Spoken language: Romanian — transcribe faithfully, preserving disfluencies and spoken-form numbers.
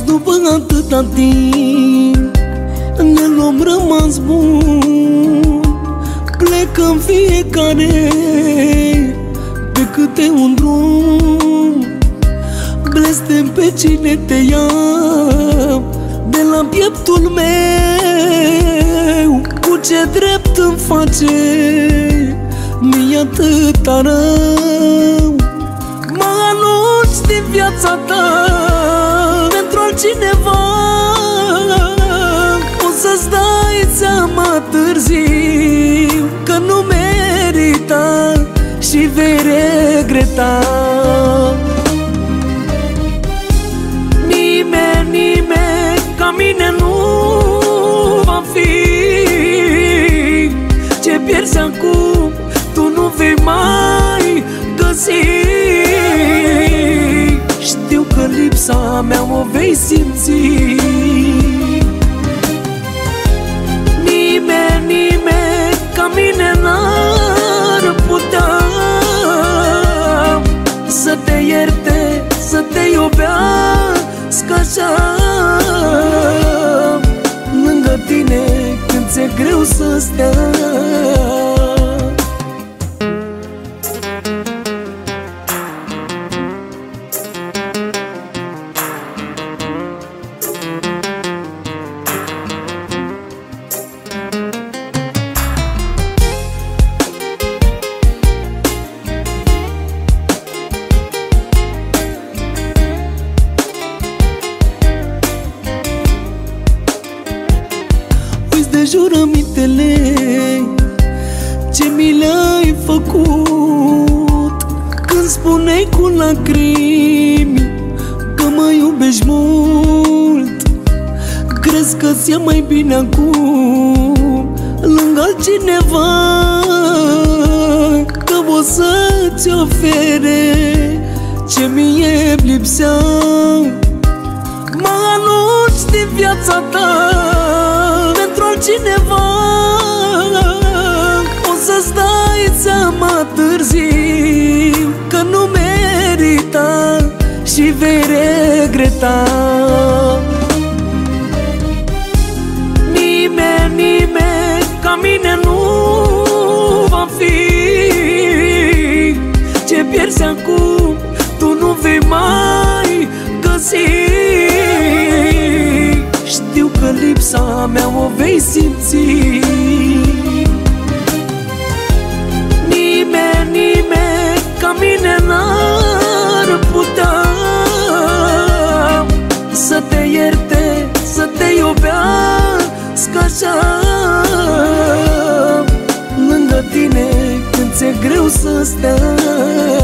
după atâta timp ne luăm rămas bun. Plecăm fiecare pe câte un drum. Blestem pe cine te ia de la pieptul meu. Cu ce drept îmi face mie atâta rău? Mă anunți din viața ta pentru altcineva. O să-ți dai seama târziu că nu merita și vei regreta. Nimeni, nimeni ca mine nu va fi. Ce pierzi acum tu nu vei mai găsi. Știu că lipsa mea o vei simți. Nimeni, nimeni ca mine n-ar putea să te ierte, să te iubească așa. Lângă tine când ți-e greu să stea. De jurămintele ce mi le-ai făcut, când spuneai cu lacrimi că mă iubești mult. Crezi că ți-e mai bine acum lângă altcineva, că o să-ți ofere ce mie lipsea. Mă anunți din viața ta pentru altcineva. O să-ți dai seama târziu că nu merita și vei regreta. Nimeni, nimeni ca mine nu va fi. Ce pierzi acum tu nu vei mai găsi. Știu că lipsa mea o vei simți. Nimeni, nimeni ca mine n-ar putea să te ierte, să te iubească așa. Lângă tine când ți-e greu să stea.